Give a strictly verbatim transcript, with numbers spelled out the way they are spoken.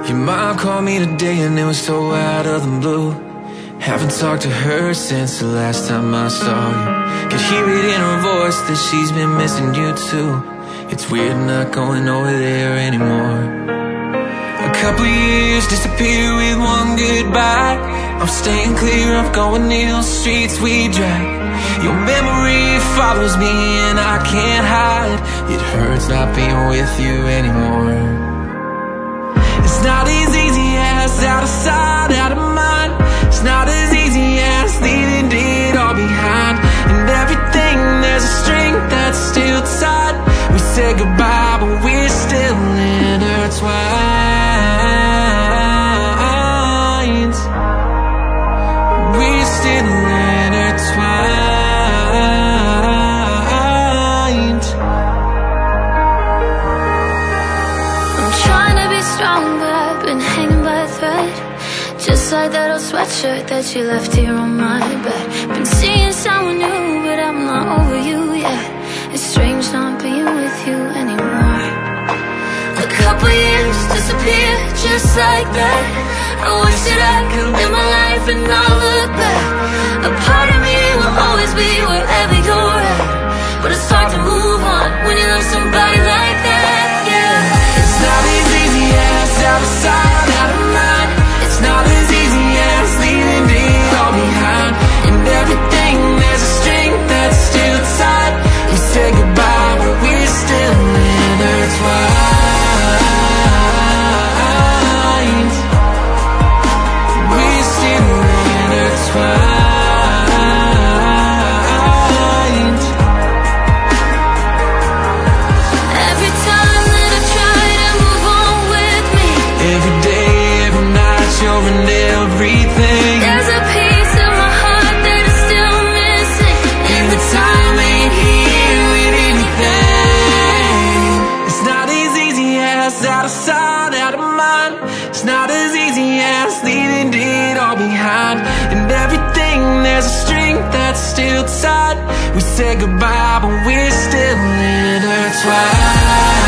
Your mom called me today and it was so out of the blue. Haven't talked to her since the last time I saw you. Could hear it in her voice that she's been missing you too. It's weird not going over there anymore. A couple years disappear with one goodbye. I'm staying clear of going near those streets we drag. Your memory follows me and I can't hide. It hurts not being with you anymore. It's not as easy as out of sight, out of mind. It's not as easy as leaving it all behind. And everything, there's a string that's still tied. We said goodbye, but we're still intertwined. We're still intertwined. I'm trying to be strong, but I've been hanging by a thread. Just like that old sweatshirt that you left here on my bed. Been seeing someone new, but I'm not over you yet. It's strange not being with you anymore. A couple years disappear just like that. I wish that I could live my life and not look back. A part of me will always be wherever you're at. But it's hard to move on when you love somebody like that, yeah. It's not as easy as out of sight, out of mind. It's not as easy as leaving it all behind. And everything, there's a string that's still tied. We said goodbye, but we're still intertwined. We're still intertwined. Every time that I try to move on with me, Every day, every night, you're in everything. there's a piece of my heart that is still missing. And the time ain't here with anything. It's not as easy as out of sight, out of mind. It's not as easy as leaving it all behind. And everything, there's a string that's still tied. We said goodbye, but we're still intertwined.